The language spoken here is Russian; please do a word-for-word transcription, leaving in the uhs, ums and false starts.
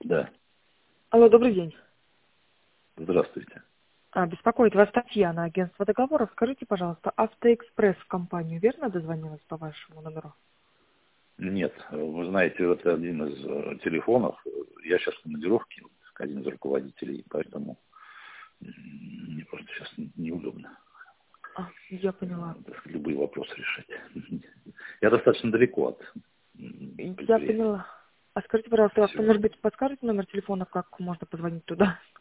Да. Алло, добрый день. Здравствуйте. А, беспокоит вас Татьяна, агентство договоров. Скажите, пожалуйста, Автоэкспресс в компанию верно дозвонилась по вашему номеру? Нет, вы знаете, это один из э, телефонов. Я сейчас в командировке, один из руководителей, поэтому м, мне просто сейчас не- неудобно А, я поняла. э, так сказать, любые вопросы решать. Я достаточно далеко от м, Я предприятия. поняла. А скажите, пожалуйста, а кто, Все. может быть, подскажете номер телефона, как можно позвонить туда?